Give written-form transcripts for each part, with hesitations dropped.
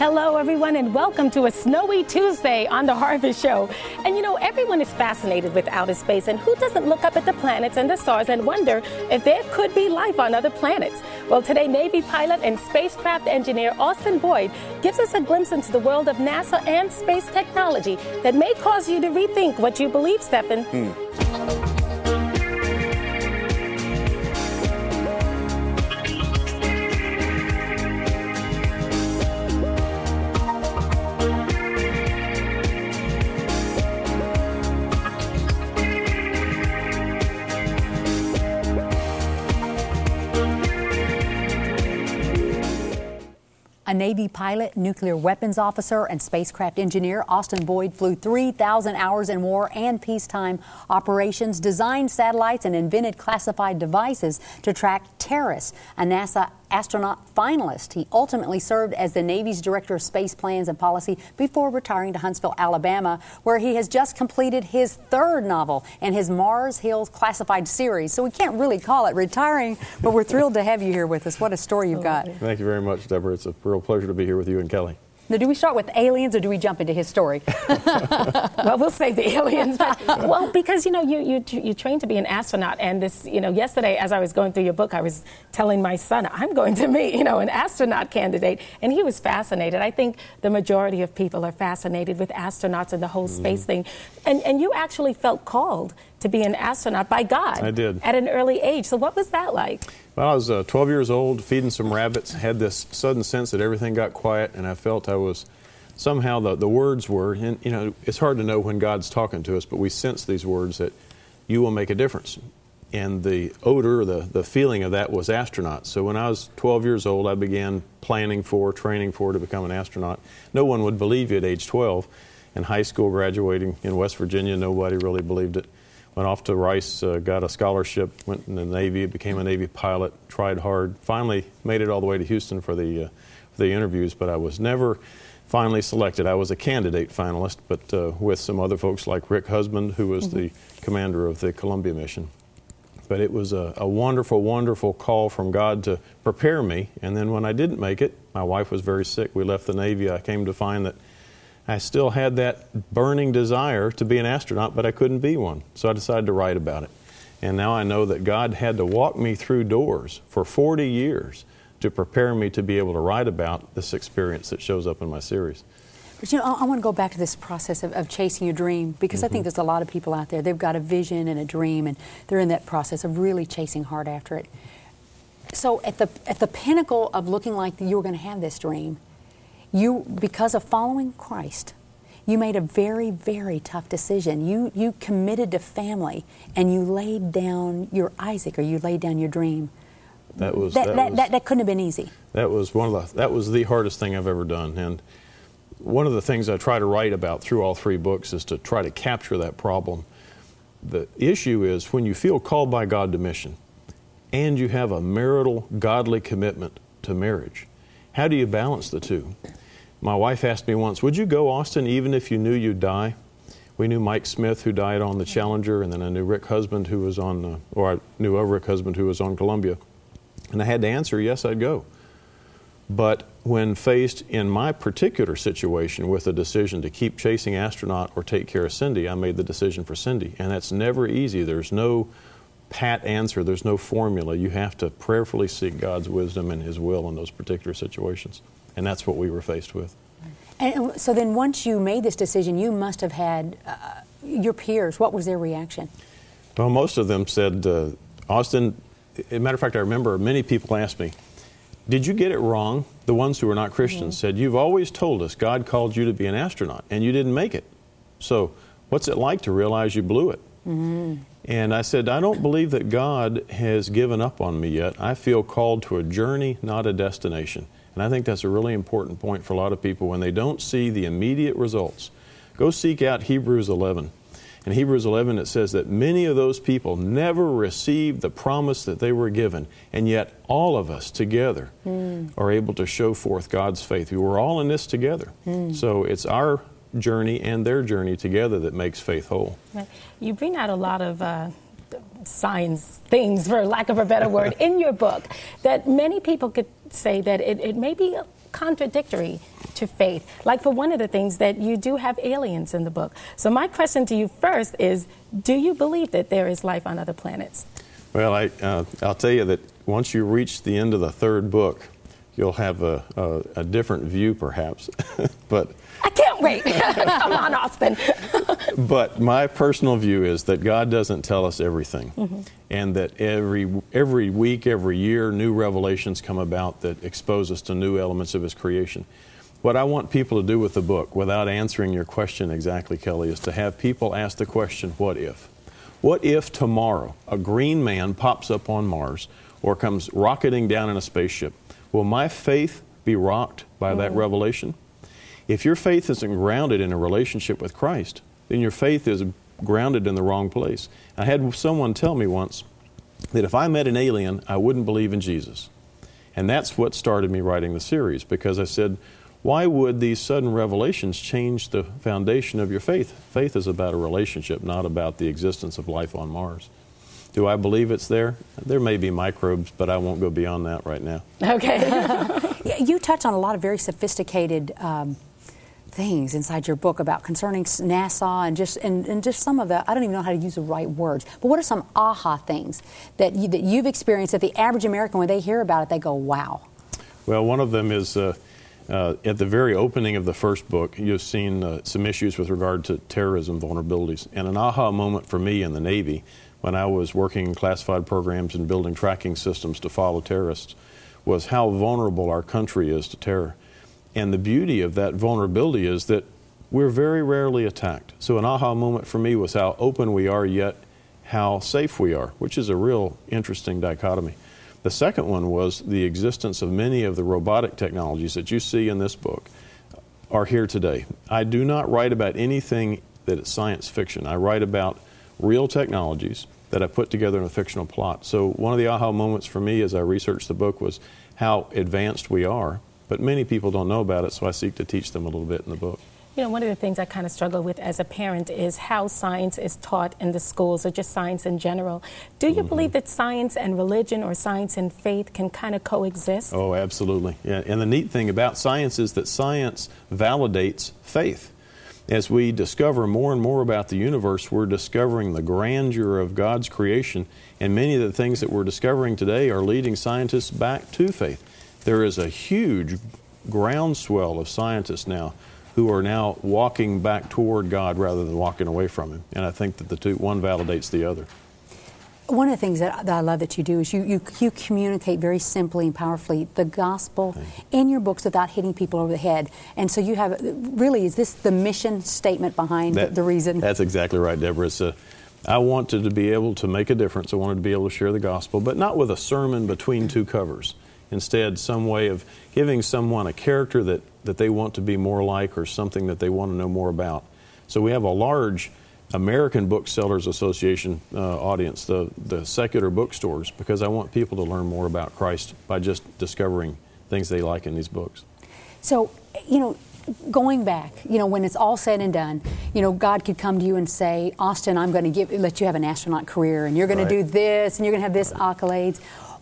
Hello, everyone, and welcome to a snowy Tuesday on The Harvest Show. And you know, everyone is fascinated with outer space, and who doesn't look up at the planets and the stars and wonder if there could be life on other planets? Well, today, Navy pilot and spacecraft engineer Austin Boyd gives us a glimpse into the world of NASA and space technology that may cause you to rethink what you believe, Stephen. A Navy pilot, nuclear weapons officer, and spacecraft engineer, Austin Boyd flew 3,000 hours in war and peacetime operations, designed satellites, and invented classified devices to track terrorists. A NASA astronaut finalist, he ultimately served as the Navy's Director of Space Plans and Policy before retiring to Huntsville, Alabama, where he has just completed his third novel in his Mars Hills classified series. So we can't really call it retiring, but we're thrilled to have you here with us. What a story you've got. Thank you very much, Deborah. It's a real pleasure to be here with you and Kelly. Now, do we start with aliens or do we jump into his story? Well, we'll save the aliens. Well, because, you know, you trained to be an astronaut. And this, you know, yesterday as I was going through your book, I was telling my son, I'm going to meet, you know, an astronaut candidate. And he was fascinated. I think the majority of people are fascinated with astronauts and the whole space thing. And you actually felt called to be an astronaut by God. I did. At an early age. So what was that like? Well, I was 12 years old, feeding some rabbits, had this sudden sense that everything got quiet, and I felt I was, somehow the words were, and you know, it's hard to know when God's talking to us, but we sense these words that you will make a difference. And the odor, the feeling of that was astronaut. So when I was 12 years old, I began training for to become an astronaut. No one would believe you at age 12. In high school, graduating in West Virginia, nobody really believed it. Went off to Rice, got a scholarship, went in the Navy, became a Navy pilot, tried hard, finally made it all the way to Houston for the interviews, but I was never finally selected. I was a candidate finalist, but with some other folks like Rick Husband, who was the commander of the Columbia mission. But it was a wonderful, wonderful call from God to prepare me, and then when I didn't make it, my wife was very sick. We left the Navy. I came to find that I still had that burning desire to be an astronaut, but I couldn't be one. So I decided to write about it. And now I know that God had to walk me through doors for 40 years to prepare me to be able to write about this experience that shows up in my series. But you know, I want to go back to this process of chasing your dream, because I think there's a lot of people out there, they've got a vision and a dream, and they're in that process of really chasing hard after it. So at the pinnacle of looking like you were going to have this dream, you, because of following Christ, you made a very, very tough decision. You committed to family, and you laid down your Isaac, or you laid down your dream. That couldn't have been easy. That was the hardest thing I've ever done. And one of the things I try to write about through all three books is to try to capture that problem. The issue is when you feel called by God to mission, and you have a marital, godly commitment to marriage, how do you balance the two? My wife asked me once, would you go, Austin, even if you knew you'd die? We knew Mike Smith, who died on the Challenger, and then I knew Rick Husband, who was on, I knew of Rick Husband, who was on Columbia. And I had to answer, yes, I'd go. But when faced in my particular situation with a decision to keep chasing astronaut or take care of Cindy, I made the decision for Cindy. And that's never easy. There's no pat answer. There's no formula. You have to prayerfully seek God's wisdom and His will in those particular situations. And that's what we were faced with. And so then once you made this decision, you must have had your peers. What was their reaction? Well, most of them said, Austin, as a matter of fact, I remember many people asked me, did you get it wrong? The ones who were not Christians said, you've always told us God called you to be an astronaut, and you didn't make it. So what's it like to realize you blew it? And I said, I don't believe that God has given up on me yet. I feel called to a journey, not a destination. And I think that's a really important point for a lot of people when they don't see the immediate results. Go seek out Hebrews 11. In Hebrews 11 it says that many of those people never received the promise that they were given, and yet all of us together are able to show forth God's faith. We're all in this together. So it's our journey and their journey together that makes faith whole. Right. You bring out a lot of science things, for lack of a better word, in your book that many people could say that it may be contradictory to faith. Like for one of the things that you do have aliens in the book. So my question to you first is, do you believe that there is life on other planets? Well, I'll tell you that once you reach the end of the third book, you'll have a different view, perhaps. But I can't wait. Come on, Austin. But my personal view is that God doesn't tell us everything, and that every week, every year, new revelations come about that expose us to new elements of His creation. What I want people to do with the book, without answering your question exactly, Kelly, is to have people ask the question, what if? What if tomorrow a green man pops up on Mars or comes rocketing down in a spaceship? Will my faith be rocked by that revelation? If your faith isn't grounded in a relationship with Christ, then your faith is grounded in the wrong place. I had someone tell me once that if I met an alien, I wouldn't believe in Jesus. And that's what started me writing the series, because I said, why would these sudden revelations change the foundation of your faith? Faith is about a relationship, not about the existence of life on Mars. Do I believe it's there? There may be microbes, but I won't go beyond that right now. Okay. You touch on a lot of very sophisticated things inside your book about concerning NASA and just some of the, I don't even know how to use the right words, but what are some aha things that you've experienced that the average American, when they hear about it, they go, wow? Well, one of them is at the very opening of the first book, you've seen some issues with regard to terrorism vulnerabilities. And an aha moment for me in the Navy, when I was working in classified programs and building tracking systems to follow terrorists, was how vulnerable our country is to terror. And the beauty of that vulnerability is that we're very rarely attacked. So an aha moment for me was how open we are, yet how safe we are, which is a real interesting dichotomy. The second one was the existence of many of the robotic technologies that you see in this book are here today. I do not write about anything that is science fiction. I write about real technologies that I put together in a fictional plot. So one of the aha moments for me as I researched the book was how advanced we are, but many people don't know about it, so I seek to teach them a little bit in the book. You know, one of the things I kind of struggle with as a parent is how science is taught in the schools, or just science in general. Do you believe that science and religion or science and faith can kind of coexist? Oh, absolutely. Yeah. And the neat thing about science is that science validates faith. As we discover more and more about the universe, we're discovering the grandeur of God's creation, and many of the things that we're discovering today are leading scientists back to faith. There is a huge groundswell of scientists now who are now walking back toward God rather than walking away from Him. And I think that the two, one validates the other. One of the things that I love that you do is you communicate very simply and powerfully the gospel in your books without hitting people over the head. And so you have, really, is this the mission statement behind the reason? That's exactly right, Deborah. I wanted to be able to make a difference. I wanted to be able to share the gospel, but not with a sermon between two covers. Instead, some way of giving someone a character that they want to be more like, or something that they want to know more about. So we have a large American Booksellers Association audience, the secular bookstores, because I want people to learn more about Christ by just discovering things they like in these books. So, you know, going back, you know, when it's all said and done, you know, God could come to you and say, Austin, I'm going to let you have an astronaut career, and you're going to do this, and you're going to have this accolades.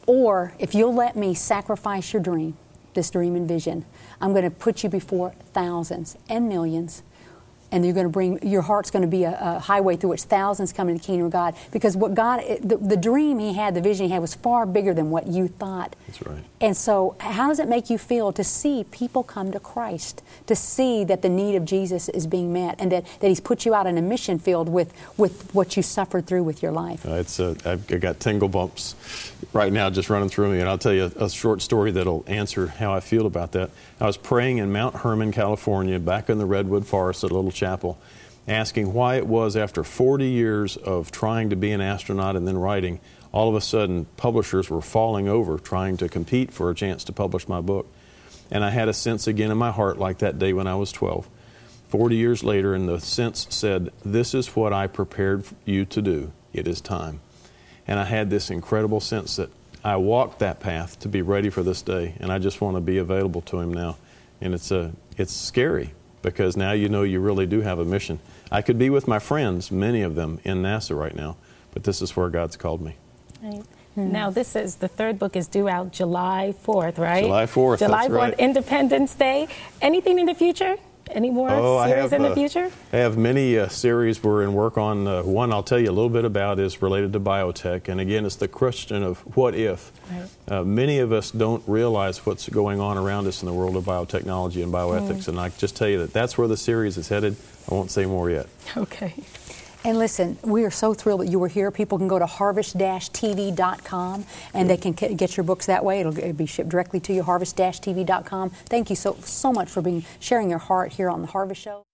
Or if you'll let me sacrifice your dream, this dream and vision, I'm going to put you before thousands and millions, and you're going to your heart's going to be a highway through which thousands come into the kingdom of God. Because what God, the dream He had, the vision He had, was far bigger than what you thought. That's right. And so how does it make you feel to see people come to Christ, to see that the need of Jesus is being met, and that He's put you out in a mission field with what you suffered through with your life? I've got tingle bumps right now just running through me, and I'll tell you a short story that'll answer how I feel about that. I was praying in Mount Hermon, California, back in the Redwood Forest at a little chapel, asking why it was after 40 years of trying to be an astronaut and then writing, all of a sudden publishers were falling over trying to compete for a chance to publish my book. And I had a sense again in my heart like that day when I was 12. 40 years later, and the sense said, this is what I prepared you to do. It is time. And I had this incredible sense that I walked that path to be ready for this day, and I just want to be available to Him now. And it's scary, because now you know you really do have a mission. I could be with my friends, many of them, in NASA right now, but this is where God's called me. Right. Now, the third book is due out July 4th, right? July 4th, July that's 4th, right. Independence Day. Anything in the future? Any more series in the future? I have many series we're in work on. One I'll tell you a little bit about is related to biotech. And again, it's the question of what if. Right. Many of us don't realize what's going on around us in the world of biotechnology and bioethics. And I just tell you that's where the series is headed. I won't say more yet. Okay. And listen, we are so thrilled that you were here. People can go to harvest-tv.com and they can get your books that way. It'll be shipped directly to you, harvest-tv.com. Thank you so much for sharing your heart here on The Harvest Show.